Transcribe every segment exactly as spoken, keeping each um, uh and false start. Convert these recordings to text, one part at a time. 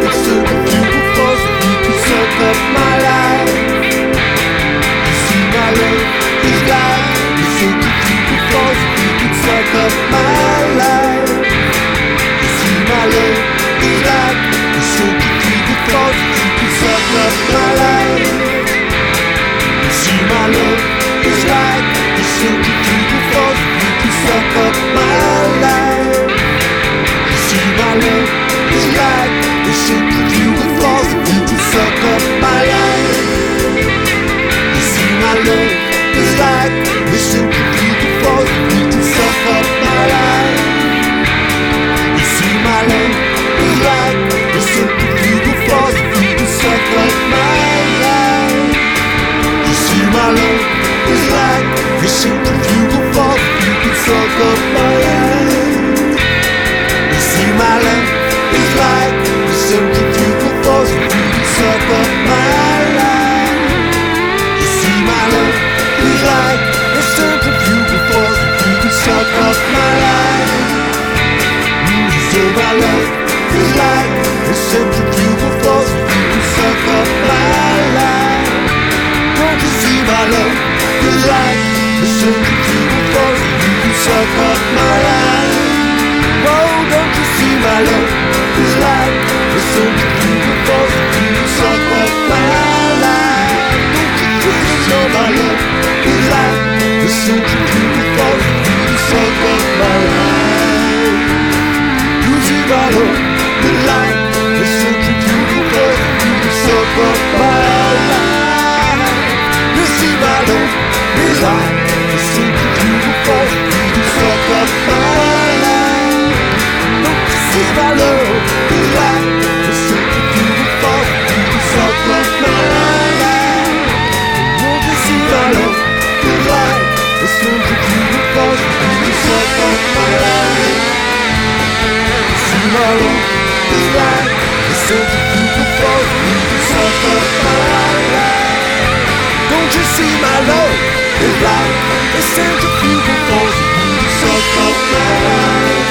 It's centrifugal force. You can suck up my life. You see my love is like the centrifugal force. You can suck up my life. You see my love is like the centrifugal force. You can suck up my life. You see my love is like the centrifugal force. You can suck up my life. You see my love is like the centrifugal force. You can suck up my life. You see my love is like the centrifugal force. You can suck up my life. You see my love is like the centrifugal force. You can suck up my life. You see my love is like the centrifugal force. You can suck up my life. You see my love is like the centrifugal force. You can suck up my life. You see my love is like the centrifugal force. You can suck up my life. You see my love is like the centrifugal force. You can suck up my life. Don't you see my love is like the centrifugal force. You can suck up my life. Oh, don't you see my love is like the centrifugal force. You can suck up my life. Don't you feel my love is like the centrifugal force. You can suck up my life. You see my love is like the centrifugal force. You can suck up my life. You see my love is like the centrifugal force. You can suck up my life. Don't you see my love is like the centrifugal force. You can suck up my life. Don't you see my love is like the centrifugal force. You can suck up my life. See my love is like the centrifugal force. You can suck up my life. Don't you see my love is like the centrifugal force. You can suck up my life.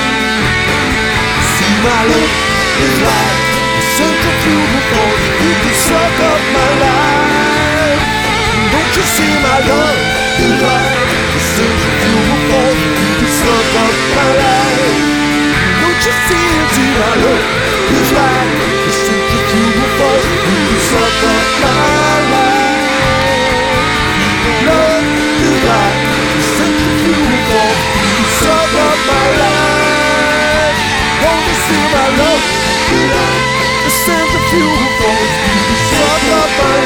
See my love is like the centrifugal force. You can suck up my life. Don't you see my love is like the centrifugal force. You can suck up my life. Don't you see it? See my love is like the centrifugal force. You can suck up my life. Love is like the centrifugal force. You can suck up my life. Don't you see my love is like the centrifugal force. You can suck up my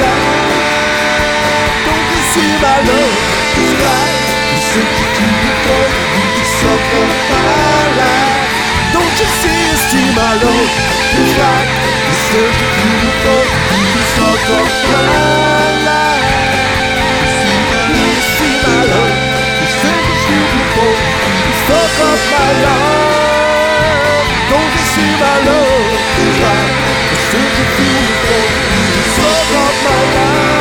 life. Don't you see my love is like the centrifugal force. You can suck up my life. Don't you see it? See my love is like the centrifugal force. You can suck up my life. You see my love, the centrifugal force. You can suck up my life. Don't you see my love is like the centrifugal force. You can suck up my life.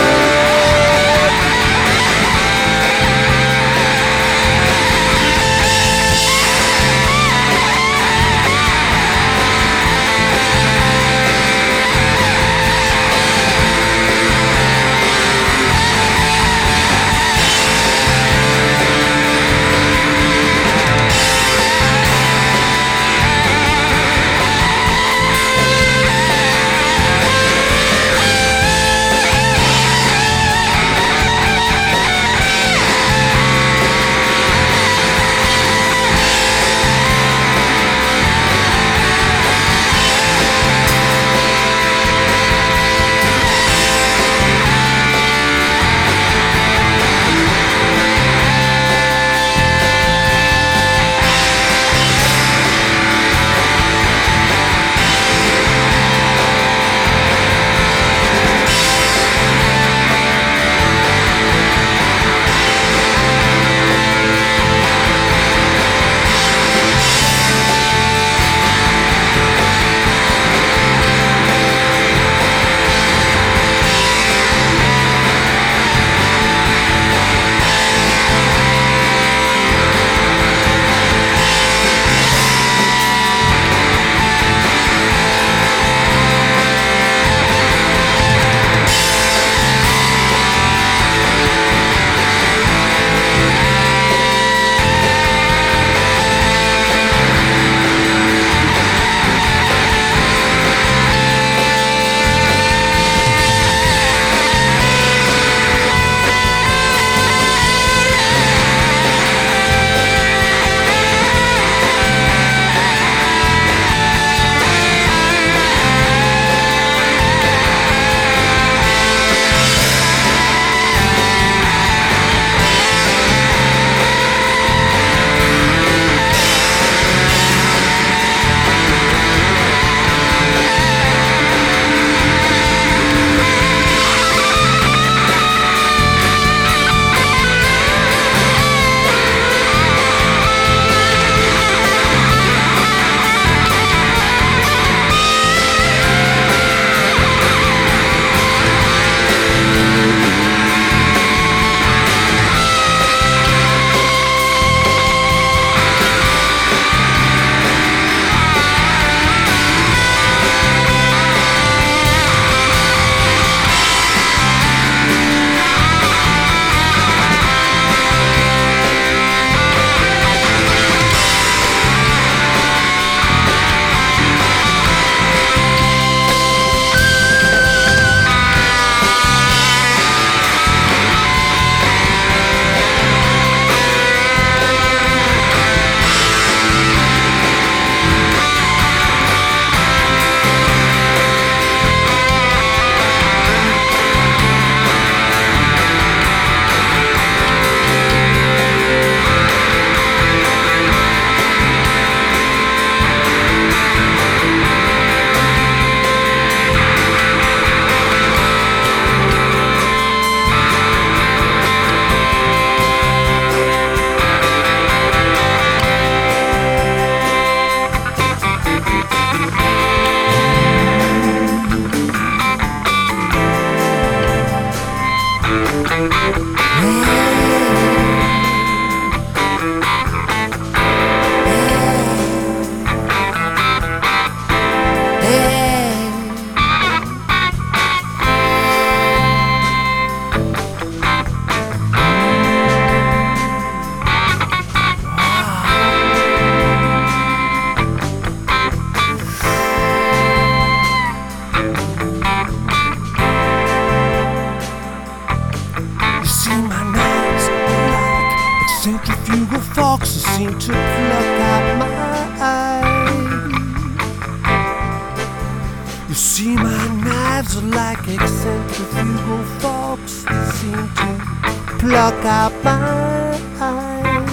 You see, my knives are like centrifugal forks that seem to pluck out my eyes.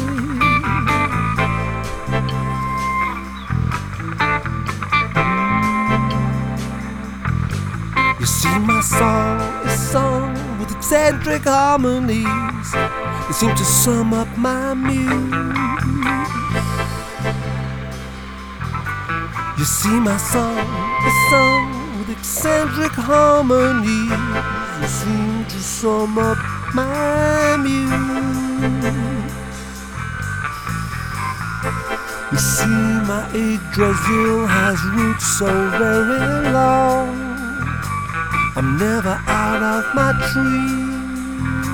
You see, my song is sung with eccentric harmonies that seem to sum up my muse. You see, my song is sung with eccentric harmonies that seem to sum up my muse. You see, my Yggdrasil has roots so very long, I'm never out of my tree.